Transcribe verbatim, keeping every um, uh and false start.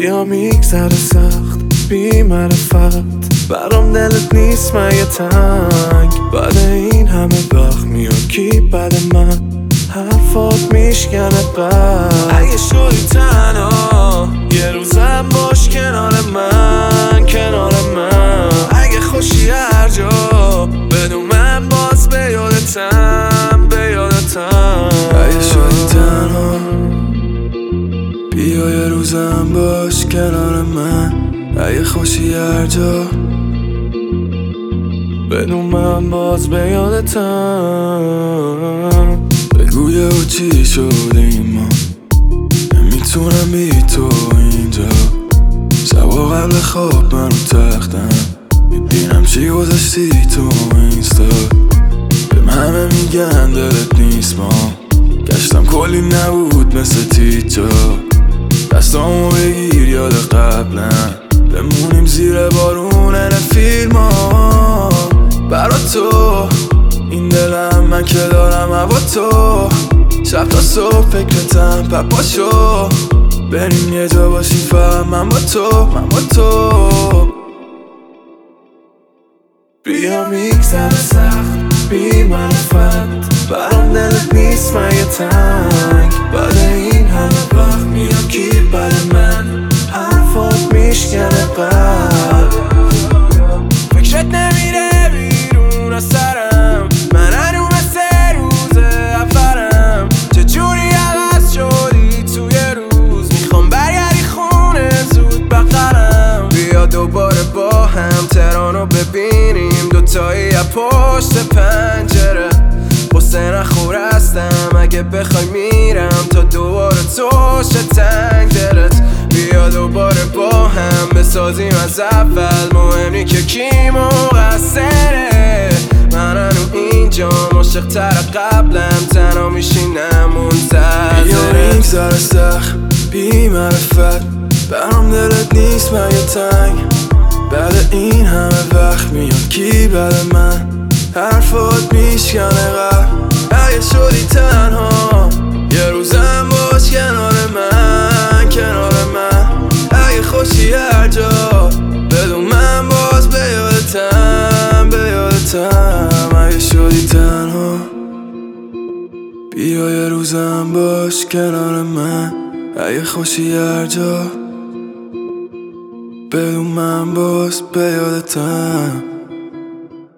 بیا میگذره سخت بی معرفت، برام دلت نیست مگه تنگ؟ بعد این همه وقت میاد کی بعد من؟ حرفات میشکنه قلب. اگه شدی تنها یه روزم باش کنار من، کنار من. اگه خوشی هر جا بدون من باز به یادتم، به یادتم. اگه شدی تنها بیا یه روزم باش کنار من. اگه خوشی هر جا بدون من باز به یادتم. بگویه و چی شدیم ما، نمیتونم بی تو اینجا. شبا قبل خواب من رو تختم میبینم چی گذاشتی تو اینستا. بهم همه میگن دلت نیست، ما گشتم کلی نبود مثل تیجا. دستامو بگیر یاد قبلم، بمونیم زیر بارون این فیلم ها. برا تو این دلم من که دارم هوا تو. شب تا صبح فکرتم پپاشو، بریم یه جا باشیم فهم من با تو، من با تو. بیا میگذره سخت بی معرفت، برام دلت نیست مگه تنگ؟ بعد این همه وقت میاد کی بعد من؟ حرفات میشکنه قلب. فکرت نمیره بیرون از سرم، من هنو مثل روز اولم. چجوری عوض شدی توی روز، میخوام برگردی خونه زود بغلم. بیا دوباره با هم تهرانو ببینیم، دوتایی از پشت پنجره. قصه نخور هستم اگه بخوای میرم تا دوباره توشه تنگ دلت. بیا دوباره با هم بسازیم از اول، مهم نی که کی مقصره. من هنو اینجا عاشق تر قبلم، تنها میشینم منتظره. بیا میگذره سخت بی معرفت، برام دلت نیست مگه تنگ؟ بعد این همه وقت میاد کی بعد من؟ حرفات میشکنه قلب. اگه شدی تنها یه روزم باش کنار من، کنار من. اگه خوشی هر جا بدون من باز به یادتم، به یادتم. اگه شدی تنها بیا یه روزم باش کنار من. اگه خوشی هر جا بدون من باز به یادتم.